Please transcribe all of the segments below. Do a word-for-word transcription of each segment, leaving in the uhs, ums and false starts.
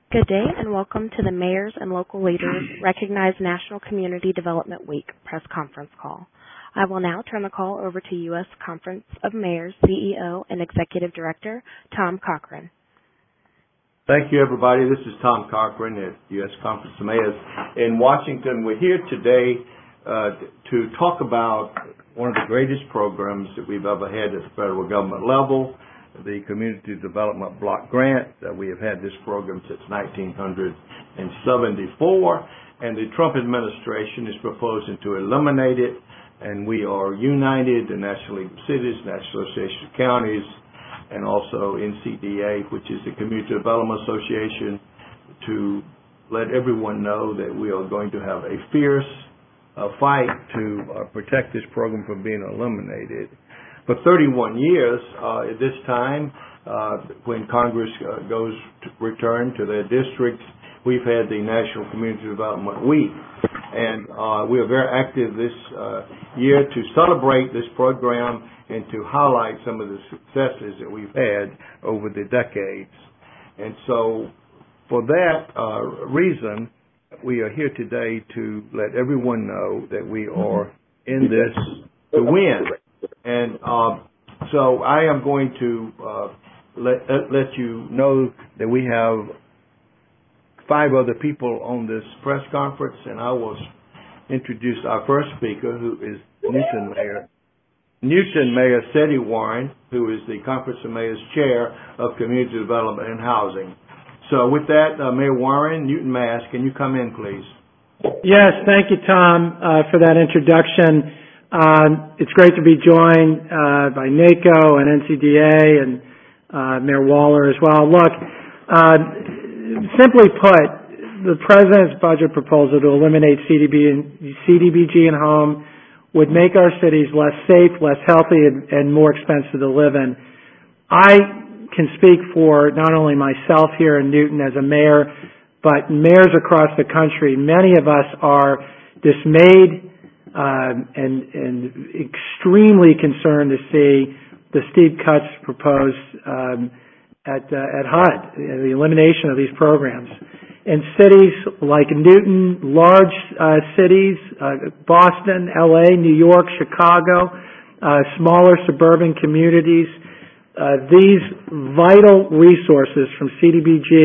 Good day, and welcome to the Mayors and Local Leaders Recognized National Community Development Week press conference call. I will now turn the call over to U S Conference of Mayors C E O and Executive Director, Tom Cochran. Thank you, everybody. This is Tom Cochran at U S Conference of Mayors in Washington. We're here today uh, to talk about one of the greatest programs that we've ever had at the federal government level, the Community Development Block Grant. Uh, we have had this program since nineteen seventy-four, and the Trump administration is proposing to eliminate it, and we are united, the National League of Cities, National Association of Counties, and also N C D A, which is the Community Development Association, to let everyone know that we are going to have a fierce uh, fight to uh, protect this program from being eliminated. For thirty-one years, uh, at this time, uh, when Congress uh, goes to return to their districts, we've had the National Community Development Week. And uh, we are very active this uh, year to celebrate this program and to highlight some of the successes that we've had over the decades. And so for that uh, reason, we are here today to let everyone know that we are in this to win. And uh, so I am going to uh, let, let you know that we have five other people on this press conference, and I will introduce our first speaker, who is Newton Mayor, Newton Mayor Seti Warren, who is the Conference of Mayors Chair of Community Development and Housing. So with that, uh, Mayor Warren, Newton Mass, can you come in, please? Yes, thank you, Tom, uh, for that introduction. Uh, it's great to be joined uh, by NACO and N C D A and uh, Mayor Waller as well. Look, uh, simply put, the President's budget proposal to eliminate C D B G and home would make our cities less safe, less healthy, and, and more expensive to live in. I can speak for not only myself here in Newton as a mayor, but mayors across the country. Many of us are dismayed Um, and, and extremely concerned to see the steep cuts proposed um, at uh, at H U D, the elimination of these programs. In cities like Newton, large uh, cities, uh, Boston, L A, New York, Chicago, uh, smaller suburban communities, uh, these vital resources from C D B G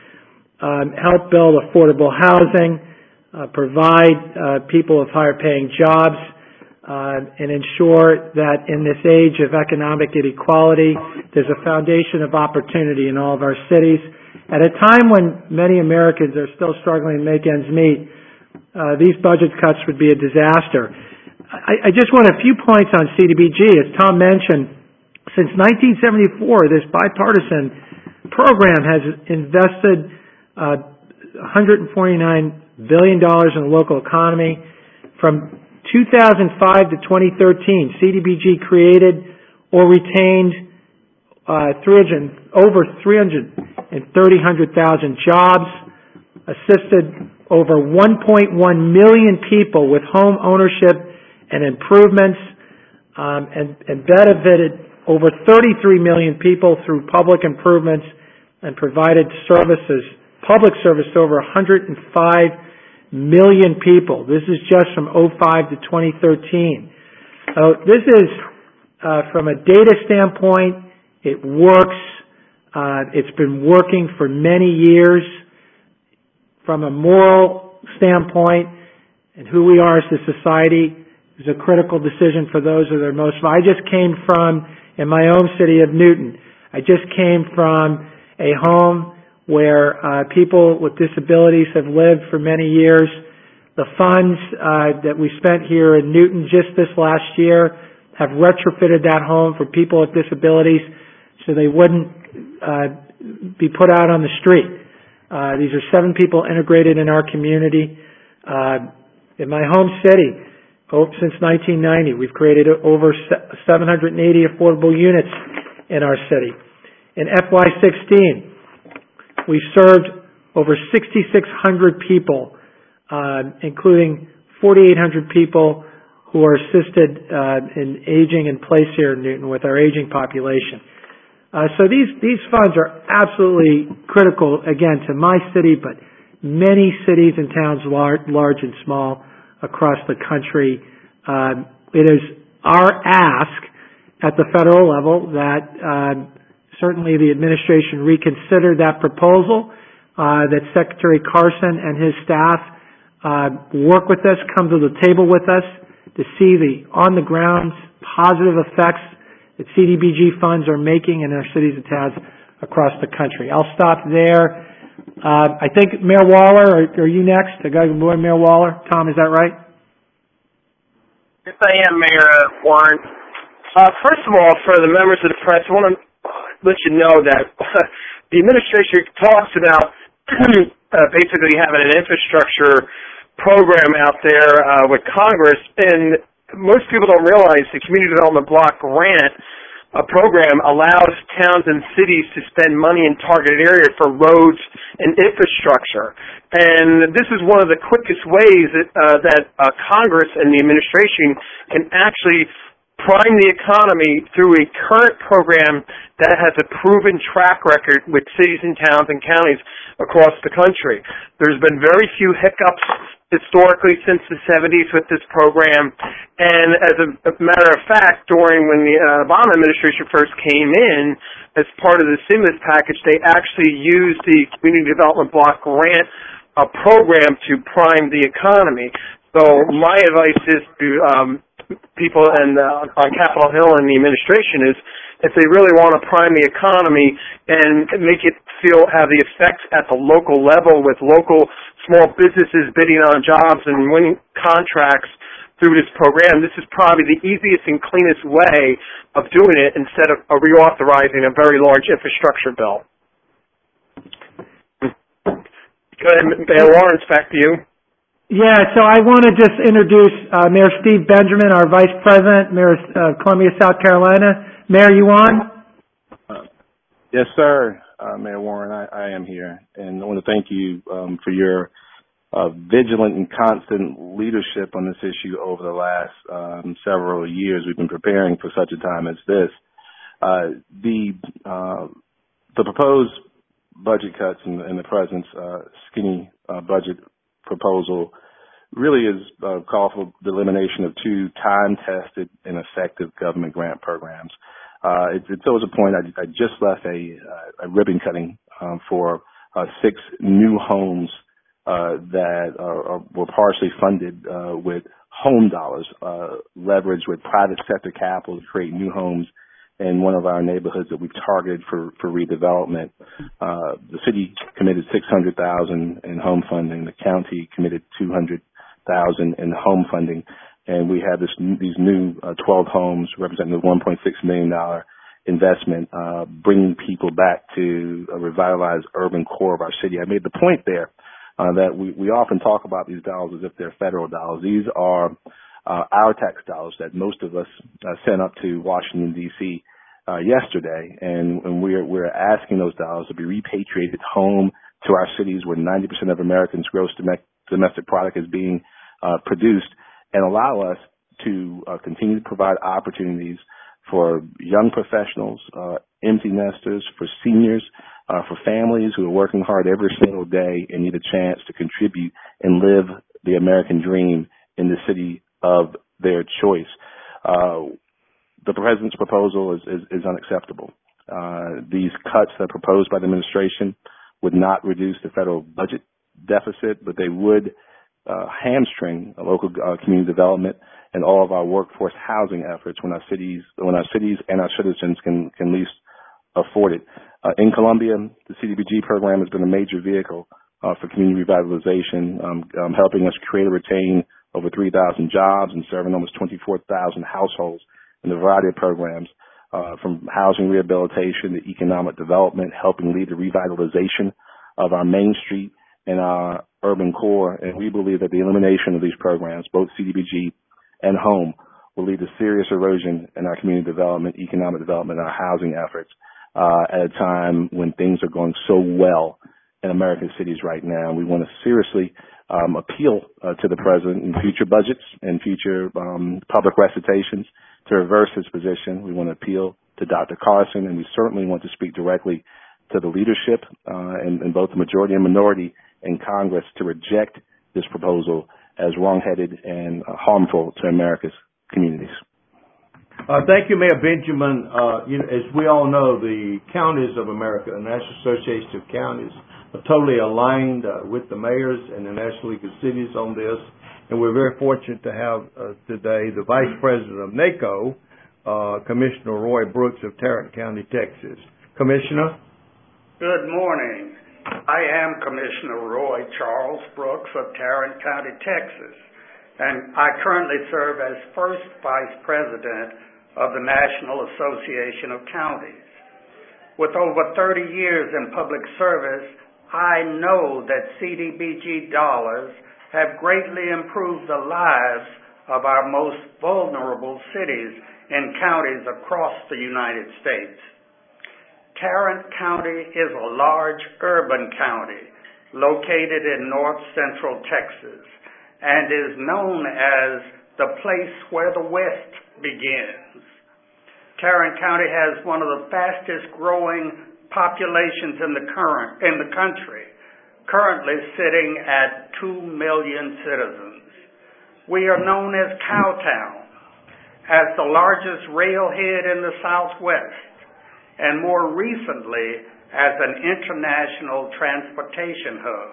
um, help build affordable housing, Uh, provide uh, people with higher paying jobs, uh, and ensure that in this age of economic inequality, there's a foundation of opportunity in all of our cities. At a time when many Americans are still struggling to make ends meet, uh, these budget cuts would be a disaster. I, I just want a few points on C D B G. As Tom mentioned, since nineteen seventy-four, this bipartisan program has invested uh, one hundred forty-nine billion dollars in the local economy. From two thousand five to twenty thirteen, C D B G created or retained uh, over three hundred thirty thousand jobs, assisted over one point one million people with home ownership and improvements, um, and, and benefited over thirty-three million people through public improvements, and provided services, public service to over one hundred five million people. This is just from oh five to twenty thirteen. So this is, uh, from a data standpoint, it works. Uh, it's been working for many years. From a moral standpoint and who we are as a society, is a critical decision for those that are most. I just came from, in my own city of Newton, I just came from a home where uh, people with disabilities have lived for many years. The funds uh, that we spent here in Newton just this last year have retrofitted that home for people with disabilities so they wouldn't uh, be put out on the street. Uh, these are seven people integrated in our community. Uh, in my home city, oh, since nineteen ninety, we've created over seven hundred eighty affordable units in our city. In F Y sixteen, we served over six thousand six hundred people, uh, including four thousand eight hundred people who are assisted uh, in aging in place here in Newton with our aging population. Uh, so these, these funds are absolutely critical, again, to my city, but many cities and towns, large, large and small, across the country. Um, it is our ask at the federal level that um, certainly the administration reconsider that proposal, uh, that Secretary Carson and his staff uh, work with us, come to the table with us to see the on-the-ground positive effects that C D B G funds are making in our cities and towns across the country. I'll stop there. Uh, I think Mayor Waller, are, are you next? The guy boy, Mayor Waller. Tom, is that right? Yes, I am, Mayor uh, Warren. Uh, first of all, for the members of the press, I want to let you know that the administration talks about uh, basically having an infrastructure program out there uh, with Congress, and most people don't realize the Community Development Block Grant uh, program allows towns and cities to spend money in targeted areas for roads and infrastructure. And this is one of the quickest ways that, uh, that uh, Congress and the administration can actually prime the economy through a current program that has a proven track record with cities and towns and counties across the country. There's been very few hiccups historically since the seventies with this program, and as a, a matter of fact, during when the uh, Obama administration first came in, as part of the stimulus package, they actually used the Community Development Block Grant uh, program to prime the economy. So my advice is to um, people and uh, on Capitol Hill and the administration is, if they really want to prime the economy and make it feel have the effects at the local level with local small businesses bidding on jobs and winning contracts through this program, this is probably the easiest and cleanest way of doing it instead of uh, reauthorizing a very large infrastructure bill. Go ahead, Mayor Lawrence, back to you. Yeah, so I want to just introduce uh, Mayor Steve Benjamin, our Vice President, Mayor of uh, Columbia, South Carolina. Mayor, you on? Uh, yes, sir, uh, Mayor Warren. I, I am here, and I want to thank you um, for your uh, vigilant and constant leadership on this issue over the last um, several years. We've been preparing for such a time as this. Uh, the uh, the proposed budget cuts and, and the president's uh, skinny uh, budget proposal really is uh, call for the elimination of two time-tested and effective government grant programs. Uh, it, it's always a point. I, I just left a, uh, a ribbon cutting um, for uh, six new homes uh, that are, are, were partially funded uh, with home dollars, uh, leveraged with private sector capital to create new homes in one of our neighborhoods that we've targeted for, for redevelopment. Uh, the city committed six hundred thousand dollars in home funding. The county committed two hundred thousand dollars in home funding. And we have this, these new uh, twelve homes representing a one point six million dollars investment, uh, bringing people back to a revitalized urban core of our city. I made the point there uh, that we, we often talk about these dollars as if they're federal dollars. These are uh, our tax dollars that most of us uh, sent up to Washington, D C uh, yesterday, and, and we're, we're asking those dollars to be repatriated home to our cities where ninety percent of Americans' gross domestic product is being uh, produced, and allow us to uh, continue to provide opportunities for young professionals, uh, empty nesters, for seniors, uh, for families who are working hard every single day and need a chance to contribute and live the American dream in the city of their choice. Uh, the president's proposal is, is, is unacceptable. Uh, these cuts that are proposed by the administration would not reduce the federal budget deficit, but they would uh, hamstring local uh, community development and all of our workforce housing efforts when our cities, when our cities and our citizens can, can least afford it. Uh, in Columbia, the C D B G program has been a major vehicle uh, for community revitalization, um, um, helping us create or retain over three thousand jobs and serving almost twenty-four thousand households in a variety of programs, uh, from housing rehabilitation to economic development, helping lead the revitalization of our Main Street and our urban core. And we believe that the elimination of these programs, both C D B G and home, will lead to serious erosion in our community development, economic development, and our housing efforts uh, at a time when things are going so well in American cities right now. We want to seriously um, appeal uh, to the president in future budgets and future um, public recitations to reverse his position. We want to appeal to Doctor Carson, and we certainly want to speak directly to the leadership uh, in, in both the majority and minority in Congress to reject this proposal as wrong-headed and uh, harmful to America's communities. Uh, thank you, Mayor Benjamin. Uh, you know, as we all know, the counties of America, the National Association of Counties, are totally aligned uh, with the mayors and the National League of Cities on this, and we're very fortunate to have uh, today the Vice President of NACO, uh, Commissioner Roy Brooks of Tarrant County, Texas. Commissioner? Good morning. I am Commissioner Roy Charles Brooks of Tarrant County, Texas, and I currently serve as First Vice President of the National Association of Counties. With over thirty years in public service, I know that C D B G dollars have greatly improved the lives of our most vulnerable cities and counties across the United States. Tarrant County is a large urban county located in north central Texas and is known as the place where the West begins. Tarrant County has one of the fastest growing populations in the current in the country, currently sitting at two million citizens. We are known as Cowtown, as the largest railhead in the Southwest, and more recently as an international transportation hub.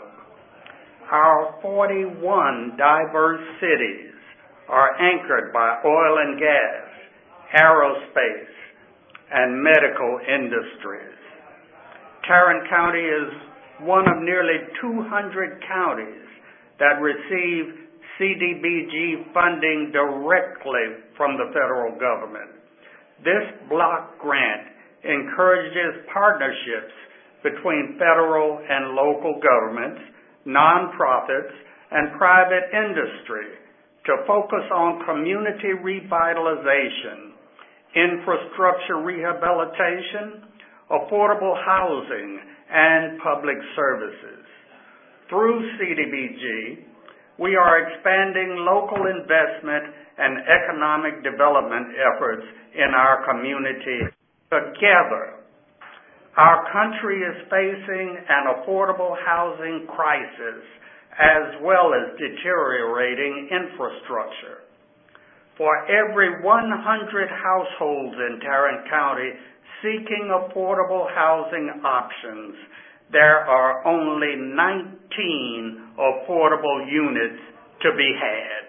Our forty-one diverse cities are anchored by oil and gas, aerospace, and medical industries. Tarrant County is one of nearly two hundred counties that receive C D B G funding directly from the federal government. This block grant encourages partnerships between federal and local governments, nonprofits, and private industry to focus on community revitalization, infrastructure rehabilitation, affordable housing, and public services. Through C D B G, we are expanding local investment and economic development efforts in our community together. Our country is facing an affordable housing crisis as well as deteriorating infrastructure. For every one hundred households in Tarrant County seeking affordable housing options, there are only nineteen affordable units to be had.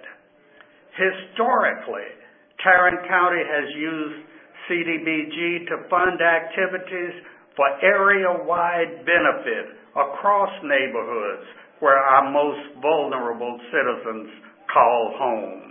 Historically, Tarrant County has used C D B G to fund activities for area-wide benefit across neighborhoods where our most vulnerable citizens call home.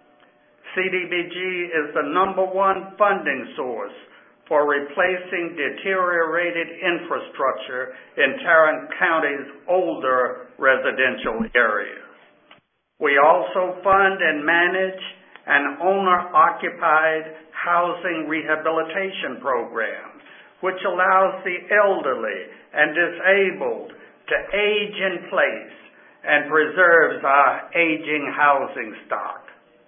C D B G is the number one funding source for replacing deteriorated infrastructure in Tarrant County's older residential areas. We also fund and manage an owner-occupied housing rehabilitation program, which allows the elderly and disabled to age in place and preserves our aging housing stock.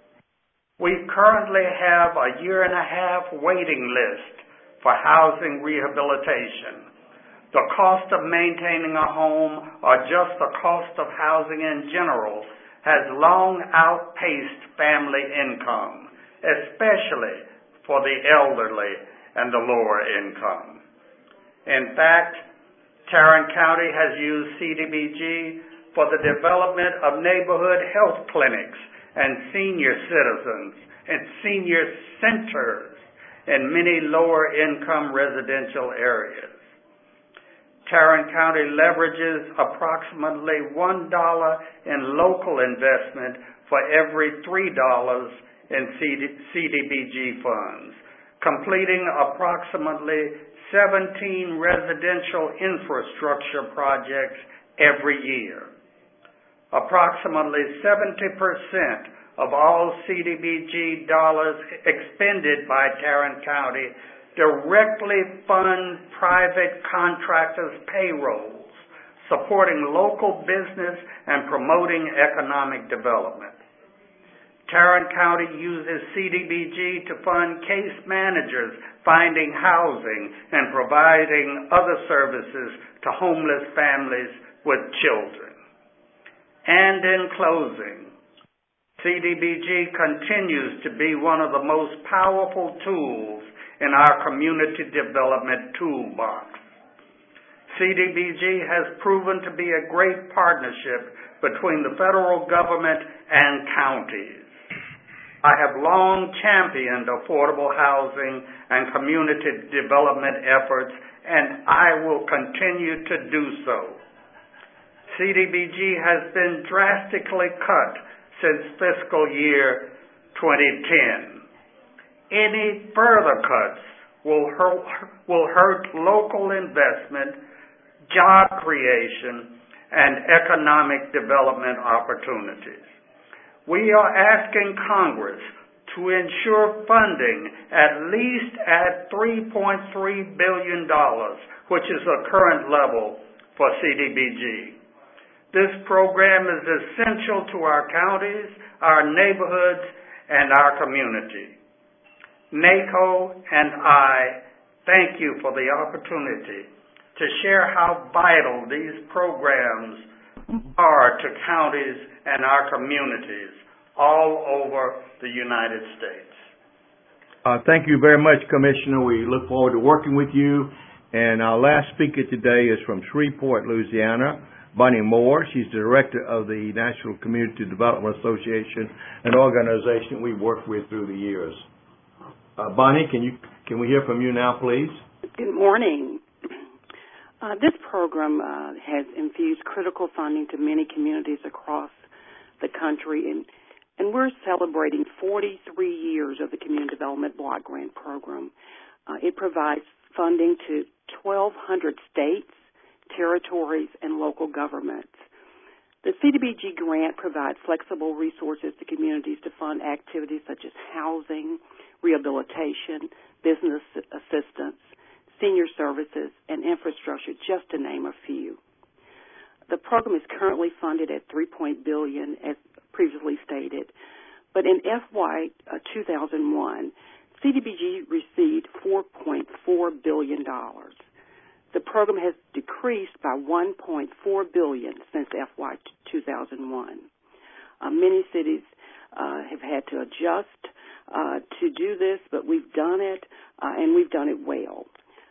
We currently have a year and a half waiting list for housing rehabilitation. The cost of maintaining a home or just the cost of housing in general has long outpaced family income, especially for the elderly and the lower income. In fact, Tarrant County has used C D B G for the development of neighborhood health clinics and senior citizens and senior centers in many lower-income residential areas. Tarrant County leverages approximately one dollar in local investment for every three dollars in C D B G funds, completing approximately seventeen residential infrastructure projects every year. Approximately seventy percent of all C D B G dollars expended by Tarrant County directly fund private contractors' payrolls, supporting local business and promoting economic development. Tarrant County uses C D B G to fund case managers finding housing and providing other services to homeless families with children. And in closing, C D B G continues to be one of the most powerful tools in our community development toolbox. C D B G has proven to be a great partnership between the federal government and counties. I have long championed affordable housing and community development efforts, and I will continue to do so. C D B G has been drastically cut since fiscal year twenty ten. Any further cuts will hurt, will hurt local investment, job creation, and economic development opportunities. We are asking Congress to ensure funding at least at three point three billion dollars, which is the current level for C D B G. This program is essential to our counties, our neighborhoods, and our community. NACO and I thank you for the opportunity to share how vital these programs are to counties and our communities all over the United States. Uh, thank you very much, Commissioner. We look forward to working with you. And our last speaker today is from Shreveport, Louisiana, Bonnie Moore. She's the director of the National Community Development Association, an organization we've worked with through the years. Uh, Bonnie, can you can we hear from you now, please? Good morning. Uh, this program uh, has infused critical funding to many communities across the country, and, and we're celebrating forty-three years of the Community Development Block Grant Program. Uh, it provides funding to twelve hundred states, territories, and local governments. The C D B G grant provides flexible resources to communities to fund activities such as housing, rehabilitation, business assistance, senior services, and infrastructure, just to name a few. The program is currently funded at three point billion dollars, as previously stated, but in F Y two thousand one, C D B G received four point four billion dollars. The program has decreased by one point four billion dollars since F Y two thousand one. Uh, many cities uh, have had to adjust uh, to do this, but we've done it, uh, and we've done it well.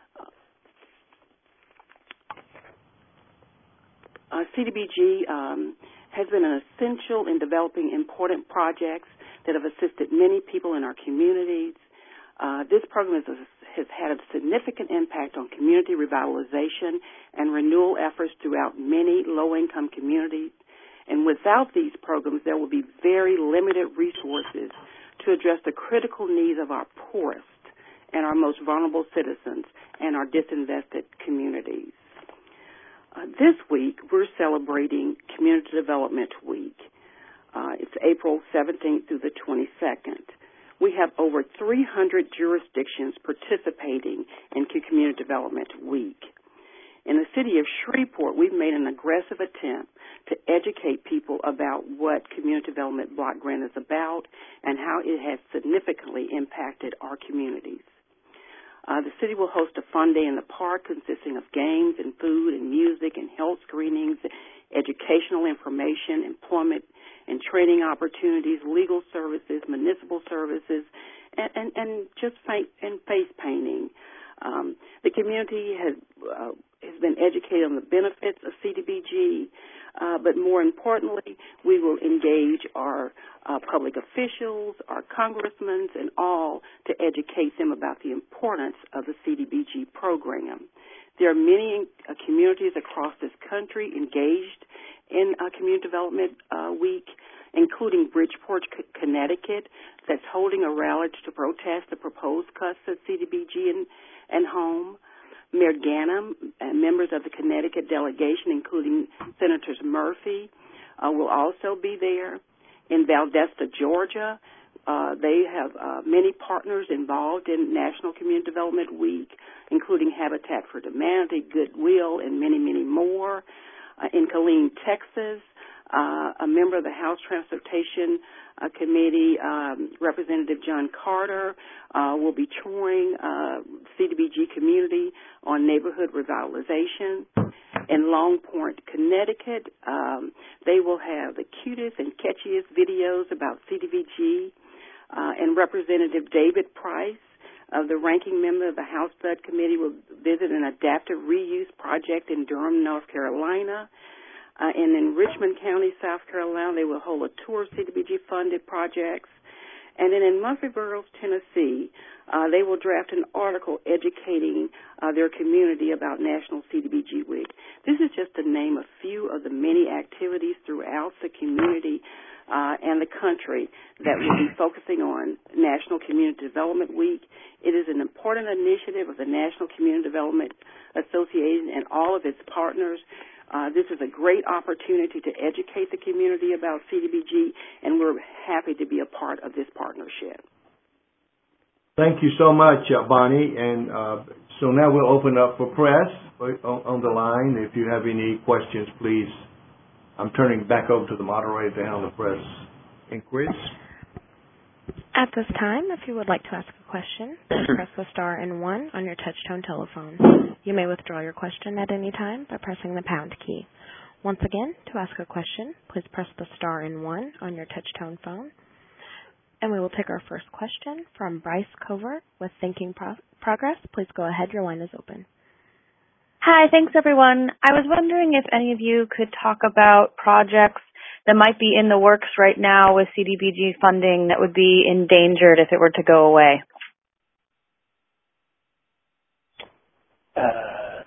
Uh, C D B G um, has been an essential in developing important projects that have assisted many people in our communities. Uh, this program is a, has had a significant impact on community revitalization and renewal efforts throughout many low-income communities. And without these programs, there will be very limited resources to address the critical needs of our poorest and our most vulnerable citizens and our disinvested communities. Uh, this week, we're celebrating Community Development Week. Uh, it's April seventeenth through the twenty-second. We have over three hundred jurisdictions participating in Community Development Week. In the city of Shreveport, we've made an aggressive attempt to educate people about what Community Development Block Grant is about and how it has significantly impacted our communities. Uh, the city will host a fun day in the park consisting of games and food and music and health screenings, educational information, employment and training opportunities, legal services, municipal services, and, and, and just fa- and face painting. Um, the community has uh, has been educated on the benefits of C D B G, uh, but more importantly, we will engage our uh, public officials, our congressmen, and all to educate them about the importance of the C D B G program. There are many uh, communities across this country engaged in uh, Community Development uh, Week, including Bridgeport, C- Connecticut, that's holding a rally to protest the proposed cuts of C D B G and, and home. Mayor Ganim and members of the Connecticut delegation, including Senators Murphy, uh, will also be there. In Valdosta, Georgia, uh, they have uh, many partners involved in National Community Development Week, including Habitat for Humanity, Goodwill, and many, many more. Uh, in Killeen, Texas, Uh, a member of the House Transportation uh, Committee, um, Representative John Carter, uh, will be touring uh, C D B G community on neighborhood revitalization. In Long Point, Connecticut, um, they will have the cutest and catchiest videos about C D B G. Uh, and Representative David Price, uh, the ranking member of the House Bud Committee, will visit an adaptive reuse project in Durham, North Carolina. Uh, and in Richmond County, South Carolina, they will hold a tour of C D B G-funded projects. And then in Murfreesboro, Tennessee, uh, they will draft an article educating uh, their community about National C D B G Week. This is just to name a few of the many activities throughout the community uh, and the country that will be focusing on National Community Development Week. It is an important initiative of the National Community Development Association and all of its partners. Uh, this is a great opportunity to educate the community about C D B G, and we're happy to be a part of this partnership. Thank you so much, uh, Bonnie. And uh, so now we'll open up for press on, on the line. If you have any questions, please. I'm turning back over to the moderator to handle the press inquiries. At this time, if you would like to ask a question, please press the star and one on your touch-tone telephone. You may withdraw your question at any time by pressing the pound key. Once again, to ask a question, please press the star and one on your touch-tone phone. And we will take our first question from Bryce Covert with Thinking Pro- Progress. Please go ahead. Your line is open. Hi, thanks everyone. I was wondering if any of you could talk about projects that might be in the works right now with C D B G funding that would be endangered if it were to go away. Uh,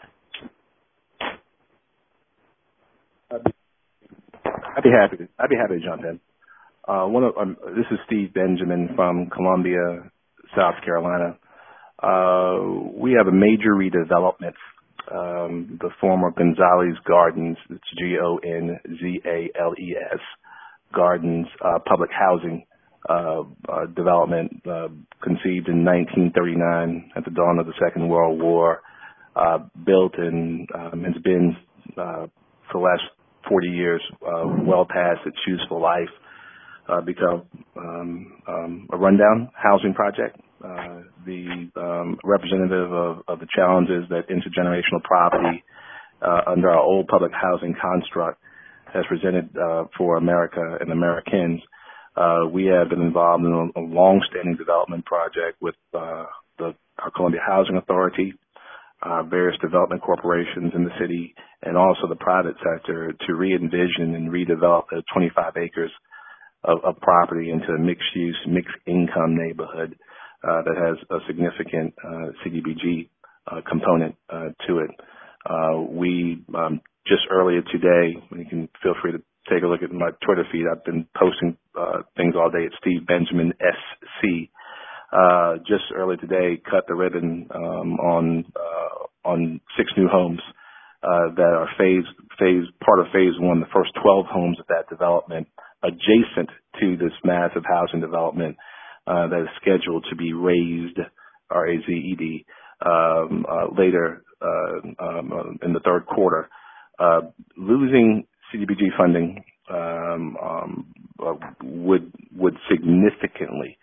I'd, be, I'd be happy to. I'd be happy to jump in. Uh, one of um, this is Steve Benjamin from Columbia, South Carolina. Uh, we have a major redevelopment. Um, the former Gonzales Gardens, it's G O N Z A L E S, Gardens, uh, public housing uh, uh, development uh, conceived in nineteen thirty-nine at the dawn of the Second World War, uh, built and um, has been uh, for the last forty years uh, well past its useful life, uh, become um, um, a rundown housing project. Uh, the um, representative of, of the challenges that intergenerational property uh, under our old public housing construct has presented uh, for America and Americans. Uh, we have been involved in a, a long-standing development project with uh, the our Columbia Housing Authority, uh, various development corporations in the city, and also the private sector to re-envision and redevelop the twenty-five acres of, of property into a mixed-use, mixed-income neighborhood Uh, that has a significant uh, C D B G uh, component uh, to it. Uh, we um, just earlier today, you can feel free to take a look at my Twitter feed. I've been posting uh, things all day. It's Steve Benjamin S C. Uh, just earlier today, cut the ribbon um, on uh, on six new homes uh, that are phase phase part of phase one. The first twelve homes of that development, adjacent to this massive housing development. Uh, that is scheduled to be raised, R A Z E D, um, uh, later uh, um, uh, in the third quarter. Uh, losing C D B G funding um, um, uh, would would significantly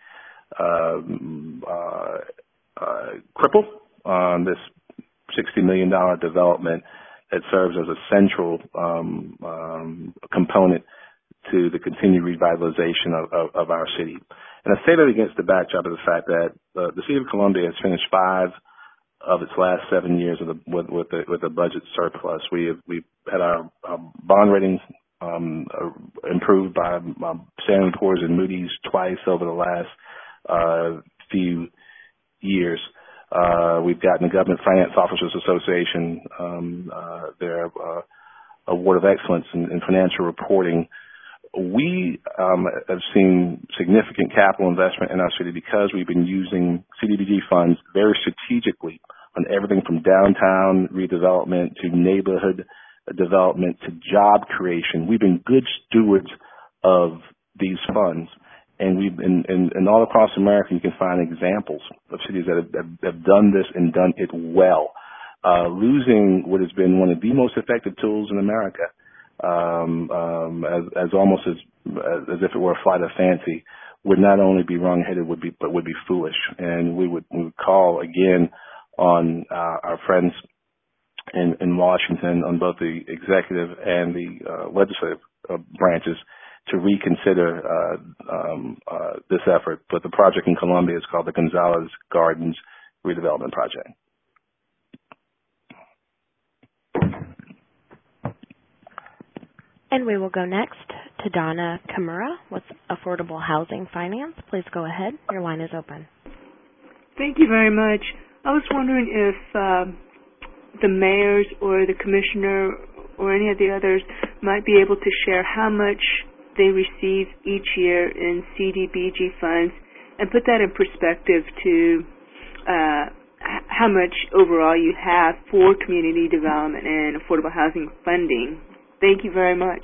um, uh, uh, cripple um, this sixty million dollars development that serves as a central um, um, component to the continued revitalization of, of, of our city. And I say that against the backdrop of the fact that uh, the City of Columbia has finished five of its last seven years with a, with, with, a, with a budget surplus. We have we've had our, our bond ratings um, uh, improved by um, Standard and Poor's and Moody's twice over the last uh, few years. Uh, we've gotten the Government Finance Officers Association um, uh, their uh, award of excellence in, in financial reporting. We um, have seen significant capital investment in our city because we've been using C D B G funds very strategically on everything from downtown redevelopment to neighborhood development to job creation. We've been good stewards of these funds, and we've been, and, and all across America you can find examples of cities that have, have, have done this and done it well. Uh, losing what has been one of the most effective tools in America um, um, as, as almost as, as if it were a flight of fancy, would not only be wrong-headed, would be, but would be foolish. And we would, we would call again on uh, our friends in, in Washington, on both the executive and the uh, legislative uh, branches, to reconsider uh, um, uh, this effort. But the project in Columbia is called the Gonzalez Gardens Redevelopment Project. And we will go next to Donna Kimura with Affordable Housing Finance. Please go ahead. Your line is open. Thank you very much. I was wondering if uh, the mayors or the commissioner or any of the others might be able to share how much they receive each year in C D B G funds and put that in perspective to uh, h- how much overall you have for community development and affordable housing funding. Thank you very much.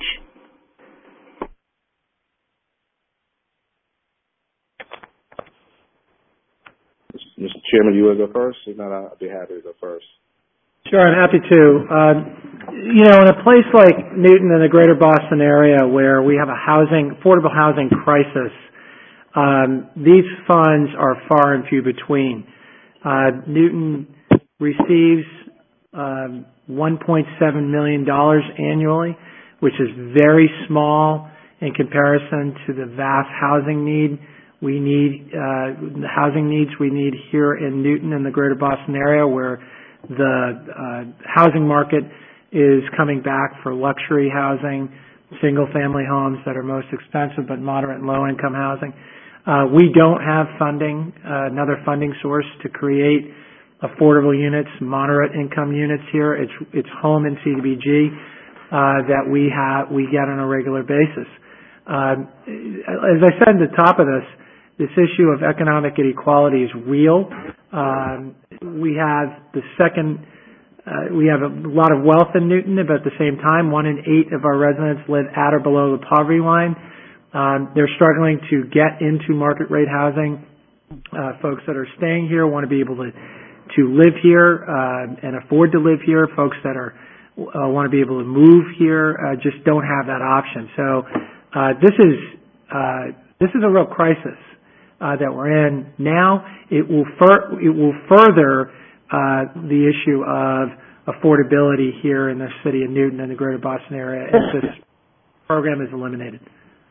Mister Chairman, you want to go first? If not, I'd be happy to go first. Sure, I'm happy to. Uh, you know, in a place like Newton and the greater Boston area where we have a housing, affordable housing crisis, um, these funds are far and few between. Uh, Newton receives um, one point seven million dollars annually, which is very small in comparison to the vast housing need we need, uh, the housing needs we need here in Newton and the greater Boston area, where the uh, housing market is coming back for luxury housing, single-family homes that are most expensive, but moderate and low-income housing. Uh, we don't have funding, uh, another funding source to create affordable units, moderate-income units here. It's it's home in C D B G uh, that we have we get on a regular basis. Uh, as I said at the top of this, this issue of economic inequality is real. Um, we have the second, uh, we have a lot of wealth in Newton, but at the same time, one in eight of our residents live at or below the poverty line. Um, they're struggling to get into market rate housing. Uh, folks that are staying here want to be able to to live here uh, and afford to live here. Folks that are uh, want to be able to move here uh, just don't have that option. So uh, this is uh, this is a real crisis uh, that we're in now. It will fur- it will further uh, the issue of affordability here in the city of Newton and the greater Boston area if this program is eliminated.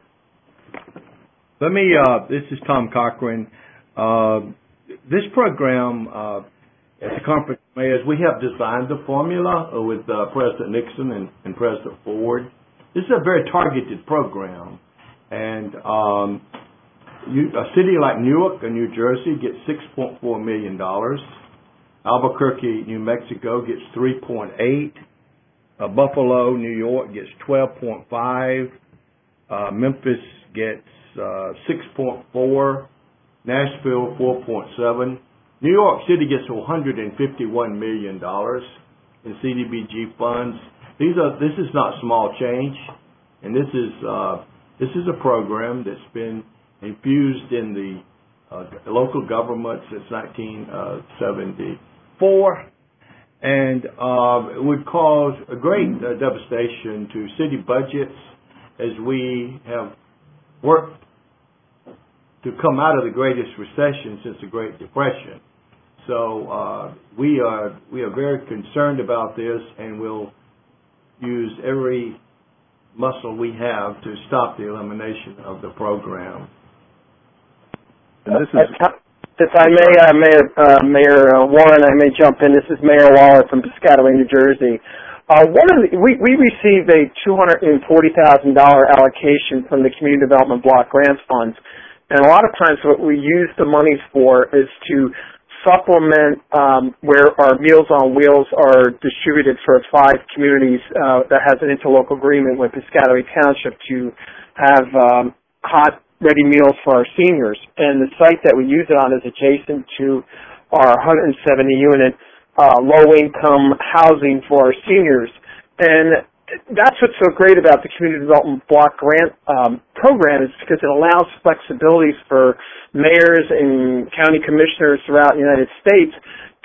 Let me, uh, this is Tom Cochran. Uh, this program, uh, at the Conference of Mayors, we have designed the formula with uh, President Nixon and, and President Ford. This is a very targeted program. And um, you, a city like Newark or New Jersey gets six point four million dollars. Albuquerque, New Mexico gets three point eight. Uh, Buffalo, New York gets twelve point five. Uh, Memphis gets uh, six point four. Nashville, four point seven. New York City gets one hundred fifty-one million dollars in C D B G funds. These are, this is not small change, and this is, uh, this is a program that's been infused in the uh, local government since nineteen seventy-four, and uh, it would cause a great uh, devastation to city budgets as we have worked to come out of the greatest recession since the Great Depression. So uh, we are we are very concerned about this, and we'll use every muscle we have to stop the elimination of the program. And this is, if I may, uh, Mayor, uh, Mayor uh, Warren, I may jump in. This is Mayor Waller from Piscataway, New Jersey. Uh, one of the, we, we received a two hundred forty thousand dollars allocation from the Community Development Block Grants Funds. And a lot of times what we use the monies for is to supplement um, where our Meals on Wheels are distributed for five communities uh, that has an interlocal agreement with Piscataway Township to have um, hot, ready meals for our seniors. And the site that we use it on is adjacent to our one hundred seventy unit uh, low-income housing for our seniors. And that's what's so great about the Community Development Block Grant um, program is because it allows flexibilities for mayors and county commissioners throughout the United States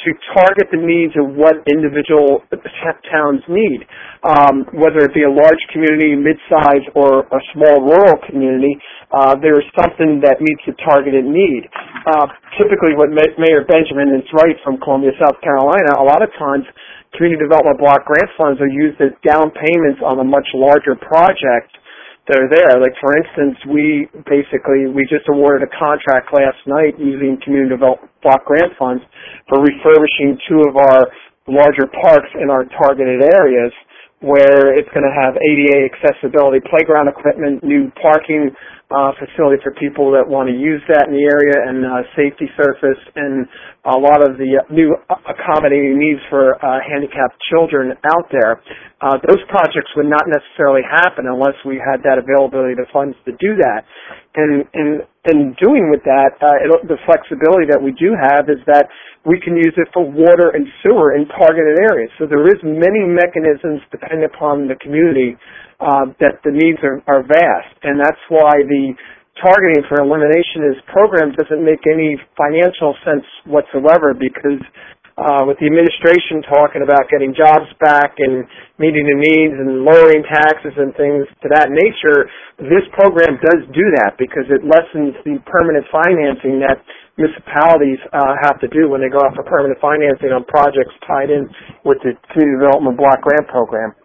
to target the needs of what individual towns need, um, whether it be a large community, mid-size, or a small rural community. Uh, there is something that meets a targeted need. Uh, typically, what Ma- Mayor Benjamin is right from Columbia, South Carolina, a lot of times community development block grant funds are used as down payments on a much larger project that are there. Like, for instance, we basically, we just awarded a contract last night using community development block grant funds for refurbishing two of our larger parks in our targeted areas, where it's going to have A D A accessibility, playground equipment, new parking uh, facility for people that want to use that in the area, and uh, safety surface, and a lot of the uh, new accommodating needs for uh, handicapped children out there. Uh, those projects would not necessarily happen unless we had that availability of funds to do that. And in in doing with that, uh, it, the flexibility that we do have is that we can use it for water and sewer in targeted areas. So there is many mechanisms depending upon the community uh, that the needs are, are vast. And that's why the targeting for elimination of this program doesn't make any financial sense whatsoever, because uh, with the administration talking about getting jobs back and meeting the needs and lowering taxes and things to that nature, this program does do that because it lessens the permanent financing that municipalities uh, have to do when they go out for permanent financing on projects tied in with the Community Development Block Grant Program.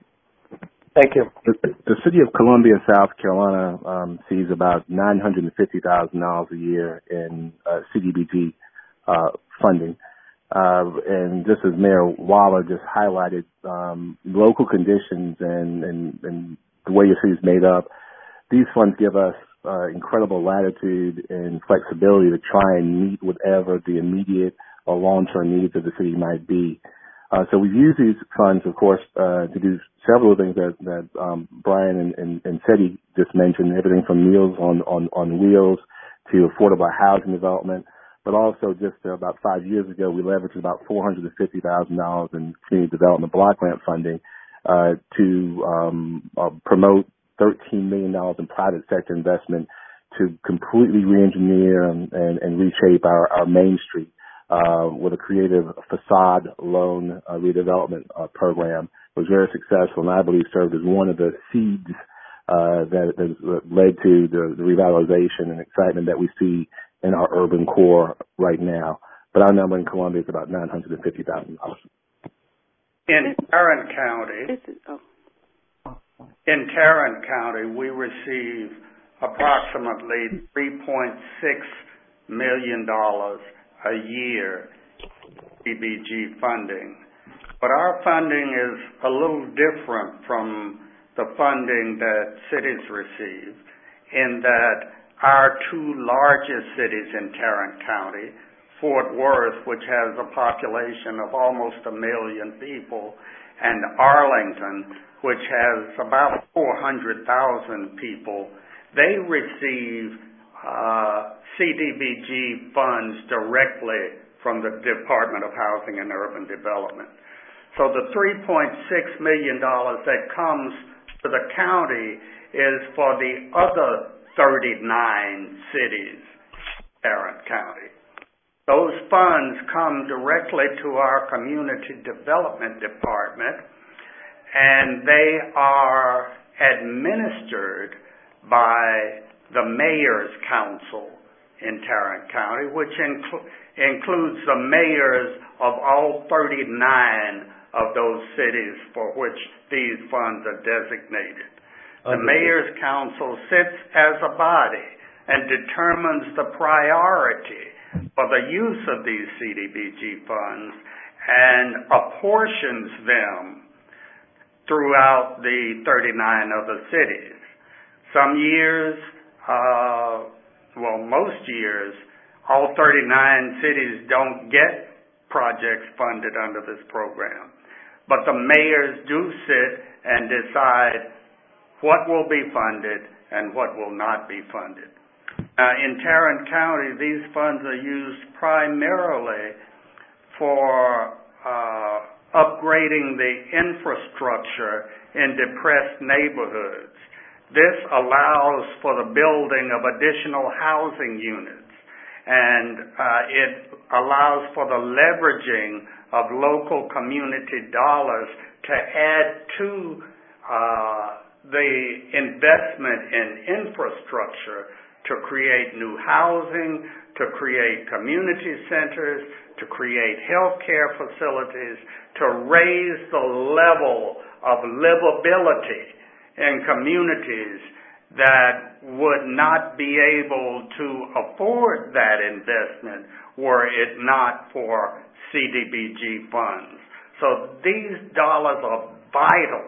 Thank you. The, the city of Columbia, South Carolina, um, sees about nine hundred fifty thousand dollars a year in uh, C D B G uh, funding. Uh, and just as Mayor Waller just highlighted, um, local conditions and, and, and the way your city is made up, these funds give us uh, incredible latitude and flexibility to try and meet whatever the immediate or long-term needs of the city might be. Uh, so we've used these funds, of course, uh, to do several things that, that um, Brian and, and, and Seti just mentioned, everything from Meals on, on, on Wheels to affordable housing development. But also just uh, about five years ago, we leveraged about four hundred fifty thousand dollars in community development block grant funding uh, to um, uh, promote thirteen million dollars in private sector investment to completely re-engineer and, and, and reshape our, our Main Street uh, with a creative facade loan uh, redevelopment uh, program. It was very successful, and I believe served as one of the seeds uh, that, that led to the, the revitalization and excitement that we see in our urban core right now. But our number in Columbia is about nine hundred fifty thousand dollars. In Tarrant County, in Tarrant County, we receive approximately three point six million dollars a year C D B G funding. But our funding is a little different from the funding that cities receive, in that our two largest cities in Tarrant County, Fort Worth, which has a population of almost a million people, and Arlington, which has about four hundred thousand people, they receive uh, C D B G funds directly from the Department of Housing and Urban Development. So the three point six million dollars that comes to the county is for the other thirty-nine cities in Tarrant County. Those funds come directly to our Community Development Department, and they are administered by the Mayor's Council in Tarrant County, which inclu- includes the mayors of all thirty-nine of those cities for which these funds are designated. The Mayor's Council sits as a body and determines the priority for the use of these C D B G funds and apportions them throughout the thirty-nine other cities. Some years, uh, well, most years, all thirty-nine cities don't get projects funded under this program. But the mayors do sit and decide what will be funded and what will not be funded. Uh, in Tarrant County, these funds are used primarily for uh, upgrading the infrastructure in depressed neighborhoods. This allows for the building of additional housing units, and uh, it allows for the leveraging of local community dollars to add to uh, the investment in infrastructure to create new housing, to create community centers, to create healthcare facilities, to raise the level of livability in communities that would not be able to afford that investment were it not for C D B G funds. So these dollars are vital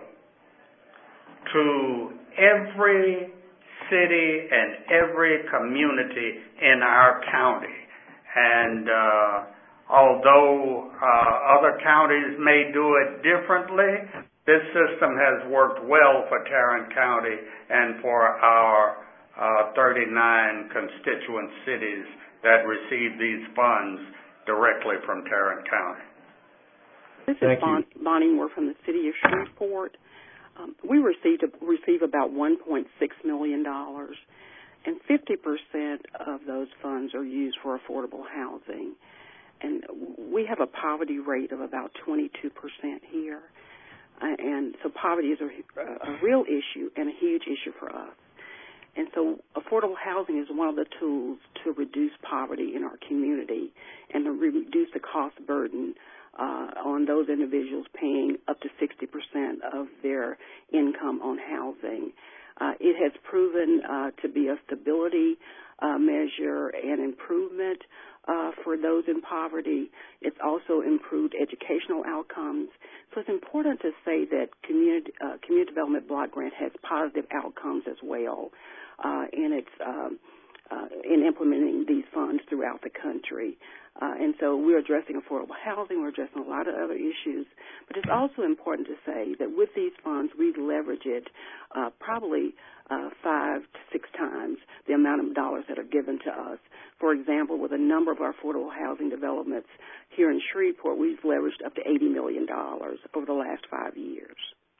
to every city and every community in our county. And uh, although uh, other counties may do it differently, this system has worked well for Tarrant County and for our uh, thirty-nine constituent cities that receive these funds directly from Tarrant County. This Thank is bon- Bonnie Moore from the city of Shreveport. Um, we received a, receive about one point six million dollars, and fifty percent of those funds are used for affordable housing. And we have a poverty rate of about twenty-two percent here. Uh, and so poverty is a, a real issue and a huge issue for us. And so affordable housing is one of the tools to reduce poverty in our community and to reduce the cost burden uh, on those individuals paying up to sixty percent of their income on housing. Uh, it has proven uh, to be a stability uh, measure and improvement uh, for those in poverty. It's also improved educational outcomes. So it's important to say that community, uh, community development block grant has positive outcomes as well uh, in its um, uh, in implementing these funds throughout the country. Uh, and so we're addressing affordable housing, we're addressing a lot of other issues, but it's also important to say that with these funds, we leverage it uh, probably uh, five to six times the amount of dollars that are given to us. For example, with a number of our affordable housing developments here in Shreveport, we've leveraged up to eighty million dollars over the last five years.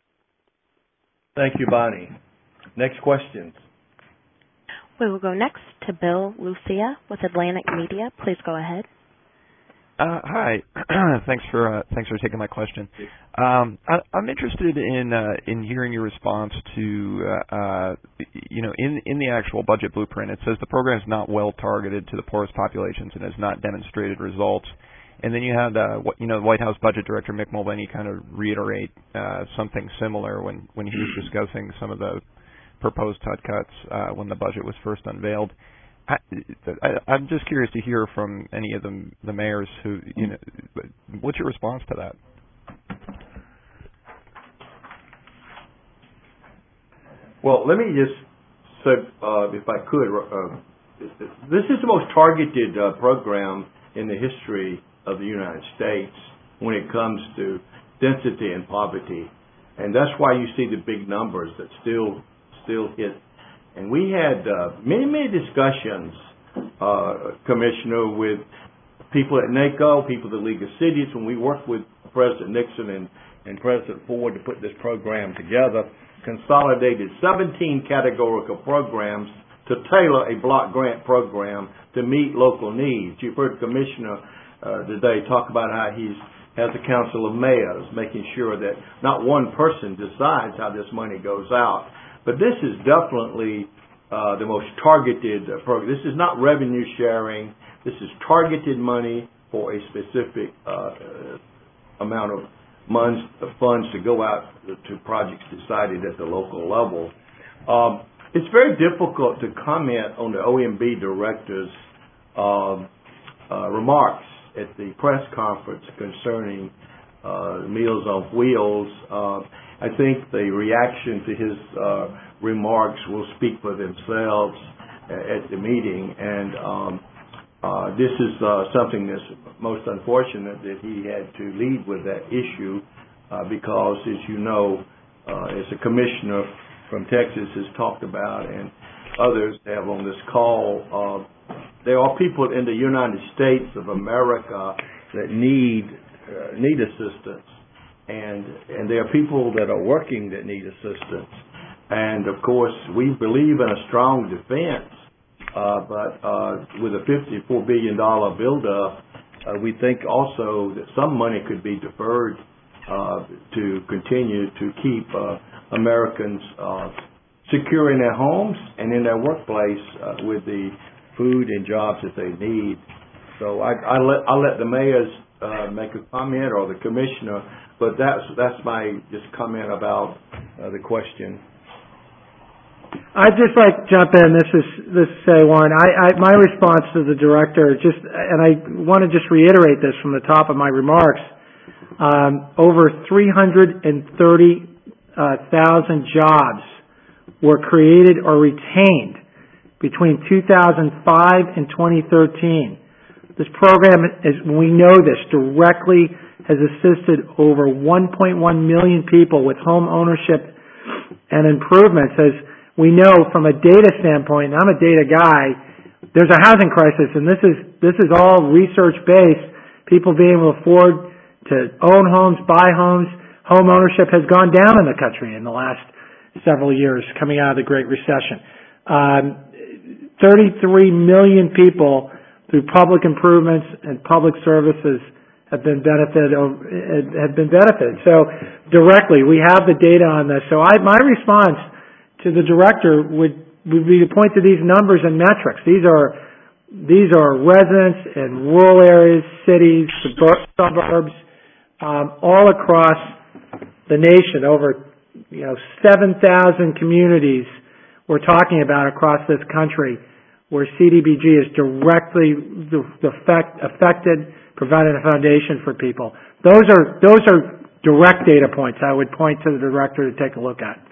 Thank you, Bonnie. Next questions. We will go next to Bill Lucia with Atlantic Media. Please go ahead. Uh, hi. thanks for uh, thanks for taking my question. Um, I, I'm interested in uh, in hearing your response to uh, uh, you know in in the actual budget blueprint. It says the program is not well targeted to the poorest populations and has not demonstrated results. And then you had uh, what you know the White House Budget Director Mick Mulvaney kind of reiterate uh, something similar when when he was discussing some of the proposed H U D cuts uh, when the budget was first unveiled. I, I, I'm just curious to hear from any of the, the mayors who, you know, what's your response to that? Well, let me just say, uh, if I could, uh, this is the most targeted uh, program in the history of the United States when it comes to density and poverty. And that's why you see the big numbers that still still hit. And we had uh, many, many discussions, uh, Commissioner, with people at NACO, people at the League of Cities, when we worked with President Nixon and, and President Ford to put this program together, consolidated seventeen categorical programs to tailor a block grant program to meet local needs. You've heard Commissioner uh, today talk about how he's has a council of mayors, making sure that not one person decides how this money goes out. But this is definitely uh, the most targeted uh, program. This is not revenue sharing. This is targeted money for a specific uh, amount of funds, uh, funds to go out to projects decided at the local level. Um, it's very difficult to comment on the O M B director's um, uh, remarks at the press conference concerning uh, Meals on Wheels. Uh, I think the reaction to his uh, remarks will speak for themselves at the meeting, and um, uh, this is uh, something that's most unfortunate that he had to lead with that issue uh, because, as you know, uh, as a commissioner from Texas has talked about and others have on this call, uh, there are people in the United States of America that need uh, need assistance. And and there are people that are working that need assistance. And, of course, we believe in a strong defense, uh, but uh, with a fifty-four billion dollars buildup Uh, we think also that some money could be deferred uh, to continue to keep uh, Americans uh, secure in their homes and in their workplace uh, with the food and jobs that they need. So I, I let, I'll let the mayors uh, make a comment, or the commissioner, but that's that's my just comment about uh, the question. I'd just like to jump in. This is this is say Warren. I, I my response to the director, just and I want to just reiterate this from the top of my remarks. Um, over three hundred thirty thousand jobs were created or retained between two thousand five and twenty thirteen. This program, is, we know this, directly has assisted over one point one million people with home ownership and improvements. As we know from a data standpoint, and I'm a data guy, there's a housing crisis, and this is this is all research-based. People being able to afford to own homes, buy homes. Home ownership has gone down in the country in the last several years coming out of the Great Recession. Um, thirty-three million people through public improvements and public services have been benefited. Have been benefited. So directly, we have the data on this. So I, my response to the director would would be to point to these numbers and metrics. These are these are residents in rural areas, cities, suburbs, um, all across the nation. Over you know seven thousand communities we're talking about across this country, where C D B G is directly the, the effect, affected, providing a foundation for people. Those are those are direct data points I would point to the director to take a look at.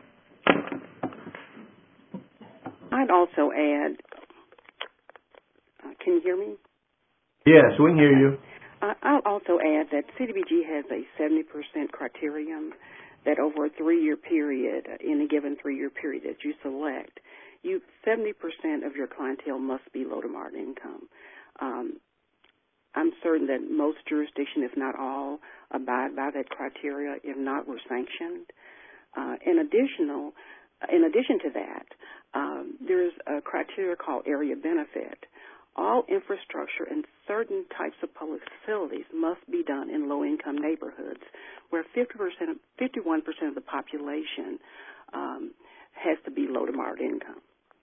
I'd also add, uh, can you hear me? Yes, we can hear you. Uh, I'll also add that C D B G has a seventy percent criterion that over a three-year period, in a given three-year period that you select, you seventy percent of your clientele must be low to moderate income. Um, I'm certain that most jurisdictions, if not all, abide by that criteria. If not, we're sanctioned. Uh, in additional, in addition to that, um, there's a criteria called area benefit. All infrastructure and certain types of public facilities must be done in low-income neighborhoods, where fifty percent, fifty-one percent of the population um, has to be low to moderate income.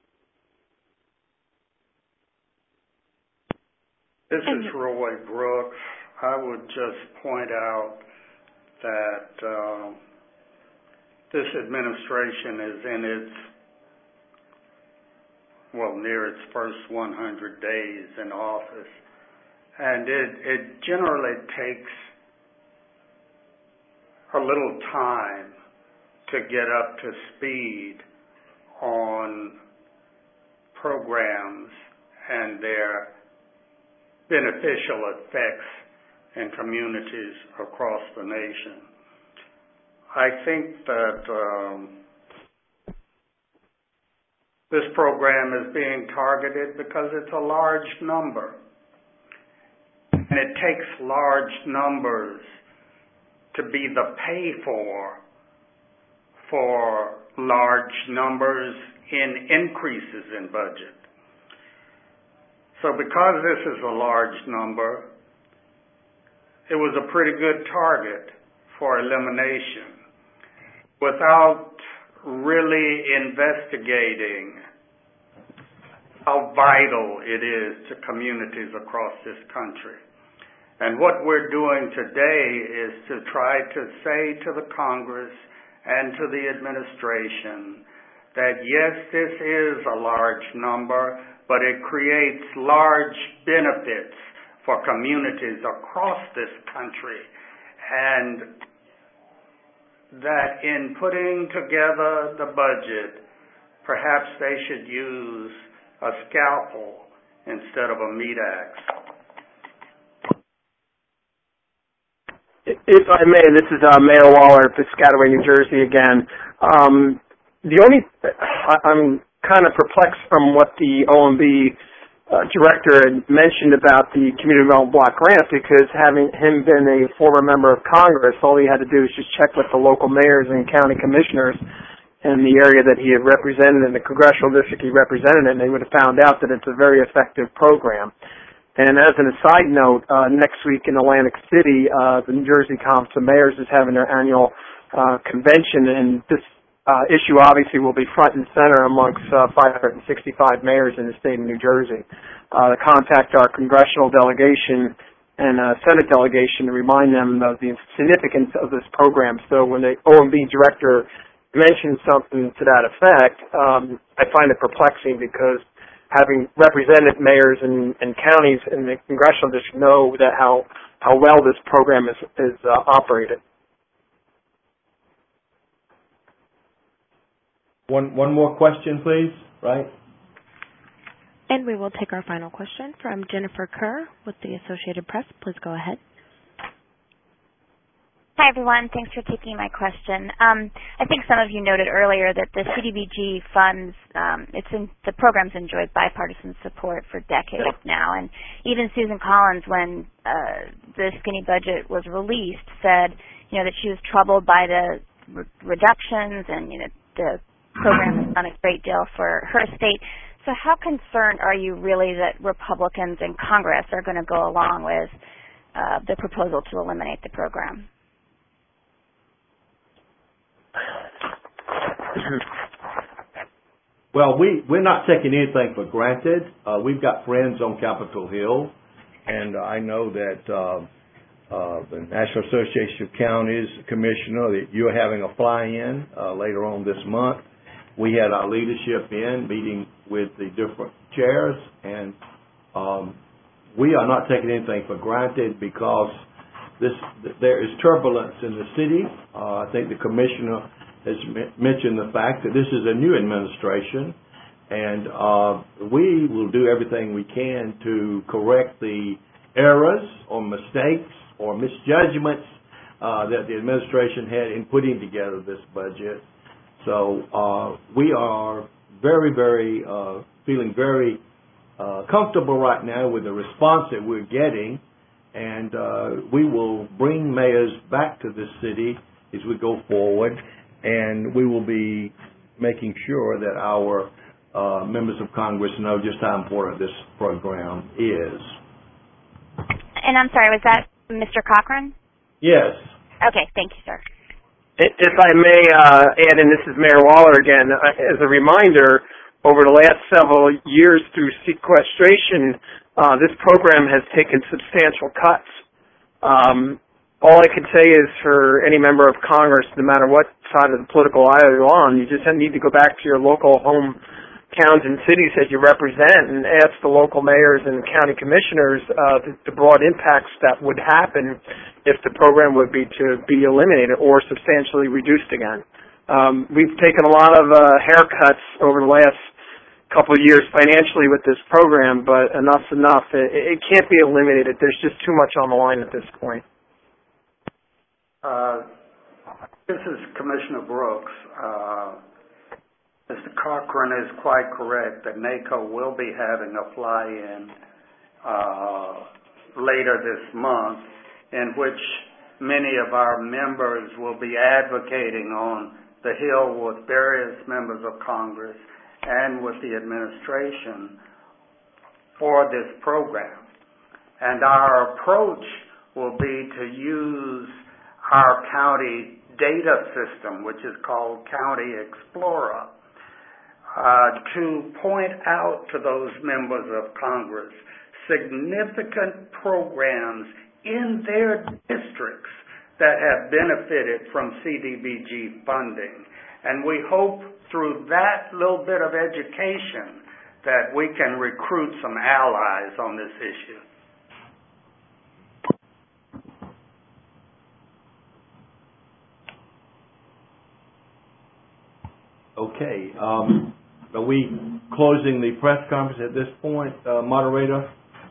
This is Roy Brooks. I would just point out that uh, this administration is in its, well, near its first one hundred days in office, and it, it generally takes a little time to get up to speed on programs and their beneficial effects in communities across the nation. I think that um, this program is being targeted because it's a large number, and it takes large numbers to be the pay for for large numbers in increases in budget. So because this is a large number, it was a pretty good target for elimination without really investigating how vital it is to communities across this country. And what we're doing today is to try to say to the Congress and to the administration that yes, this is a large number, but it creates large benefits for communities across this country, and that in putting together the budget, perhaps they should use a scalpel instead of a meat axe. If I may, this is uh, Mayor Waller, Piscataway, New Jersey again. Um, the only, I, I'm kind of perplexed from what the O M B uh, director had mentioned about the Community Development Block Grant, because having him been a former member of Congress, all he had to do was just check with the local mayors and county commissioners in the area that he had represented in the congressional district he represented, and they would have found out that it's a very effective program. And as an aside note, uh, next week in Atlantic City, uh, the New Jersey Conference of Mayors is having their annual uh, convention, and this uh, issue obviously will be front and center amongst uh, five hundred sixty-five mayors in the state of New Jersey. Uh, to contact our congressional delegation and uh, Senate delegation to remind them of the significance of this program. So when the O M B director mentioned something to that effect, um, I find it perplexing because having represented mayors and, and counties in the congressional district know that how, how well this program is, is uh, operated. One, one more question, please, right? And we will take our final question from Jennifer Kerr with the Associated Press. Please go ahead. Hi, everyone. Thanks for taking my question. Um, I think some of you noted earlier that the C D B G funds, um, it's in, the program's enjoyed bipartisan support for decades now. And even Susan Collins, when uh, the skinny budget was released, said, you know, that she was troubled by the re- reductions and, you know, the program has done a great deal for her state. So how concerned are you really that Republicans in Congress are going to go along with uh, the proposal to eliminate the program? Well, we, we're not taking anything for granted. Uh, we've got friends on Capitol Hill, and uh, I know that uh, uh, the National Association of Counties Commissioner, that you're having a fly-in uh, later on this month. We had our leadership in, meeting with the different chairs, and um, we are not taking anything for granted because this there is turbulence in the city. Uh, I think the commissioner has m- mentioned the fact that this is a new administration, and uh, we will do everything we can to correct the errors or mistakes or misjudgments uh, that the administration had in putting together this budget. So uh, we are very, very uh, feeling very uh, comfortable right now with the response that we're getting, and uh, we will bring mayors back to this city as we go forward, and we will be making sure that our uh, members of Congress know just how important this program is. And I'm sorry, was that Mister Cochran? Yes. Okay, thank you, sir. If I may uh, add, and this is Mayor Waller again, uh, as a reminder, over the last several years through sequestration, uh, this program has taken substantial cuts. Um, all I can say is for any member of Congress, no matter what side of the political aisle you're on, you just need to go back to your local home towns and cities that you represent and ask the local mayors and county commissioners uh, the, the broad impacts that would happen if the program would be to be eliminated or substantially reduced again. Um, we've taken a lot of uh, haircuts over the last couple of years financially with this program, but enough's enough. It, it can't be eliminated. There's just too much on the line at this point. Uh, this is Commissioner Brooks. Uh, Mister Cochran is quite correct that NACO will be having a fly-in uh, later this month in which many of our members will be advocating on the Hill with various members of Congress and with the administration for this program. And our approach will be to use our county data system, which is called County Explorer, Uh, to point out to those members of Congress significant programs in their districts that have benefited from C D B G funding. And we hope through that little bit of education that we can recruit some allies on this issue. Okay. Um, Are we closing the press conference at this point, uh, moderator?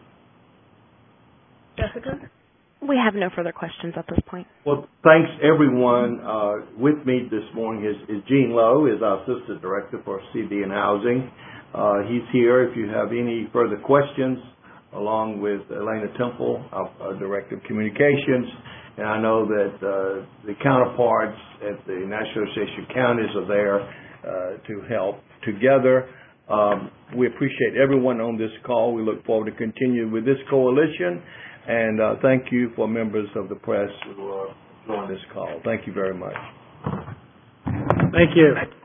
Jessica? We have no further questions at this point. Well, thanks everyone. Uh, with me this morning is, is Gene Lowe, is our Assistant Director for C D and Housing. Uh, he's here if you have any further questions, along with Elena Temple, our, our Director of Communications. And I know that uh, the counterparts at the National Association of Counties are there uh, to help. Together, Um, we appreciate everyone on this call. We look forward to continuing with this coalition. And uh, thank you for members of the press who are on this call. Thank you very much. Thank you.